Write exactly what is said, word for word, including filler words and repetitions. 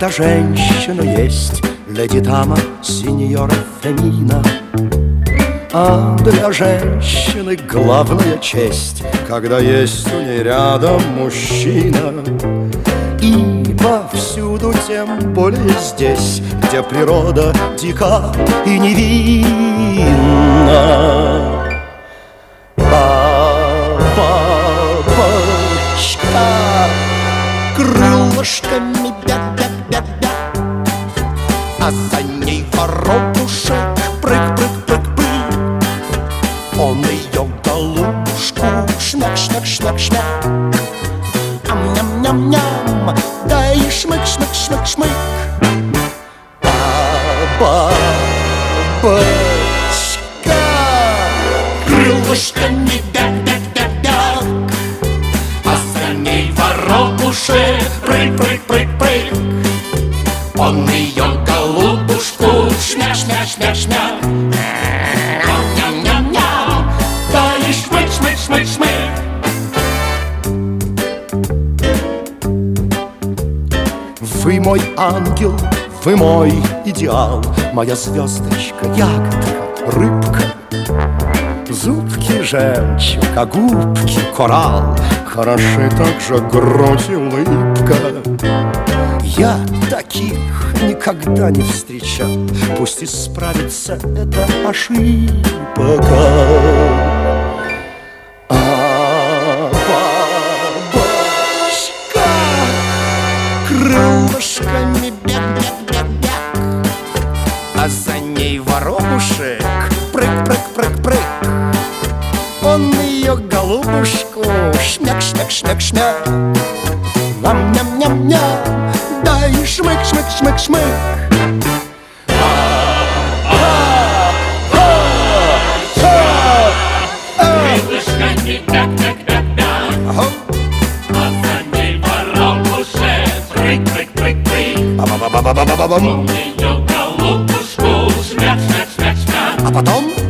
для женщины есть леди дама, сеньора Фемина. А для женщины главная честь, когда есть у ней рядом мужчина. И повсюду, тем более здесь, где природа дика и невинна. Бабочка крылышками бя-бя-бя-бя, а за ней воробушек прыг-прыг-прыг-прыг. Он ее голубушку шмяк-шмяк-шмяк-шмяк, ам-ням-ням-ням, да и шмык-шмык-шмык-шмык. Бабочка крылышками бяк-бяк-бяк-бяк, а за ней воробушек прыг-прыг-прыг-прыг. Он ее голубушку шмяк-шмяк-шмяк-шмяк, ням-ням-ням, да и шмык-шмык-шмык-шмык. Вы мой ангел, вы мой идеал, моя звездочка, ягодка, рыбка. Зубки жемчуг, а губки коралл, хороши также грудь и улыбка. Я таких никогда не встречал, пусть исправится эта ошибка. А бабочка крылышками бяк-бяк-бяк-бяк, а за ней воробушек прыг-прыг-прыг-прыг. Он ее голубушку шмяк-шмяк-шмяк-шмяк, ням-ням-ням-ням, да и шмык-шмык-шмык-шмык. Крылышками бяк-бяк-бяк-бяк, а за ней воробушек прыг-прыг-прыг-прыг. Ба-ба-ба-ба-ба-ба-бам. Он ее голубушку шмяк-шмяк-шмяк-шмяк, А потом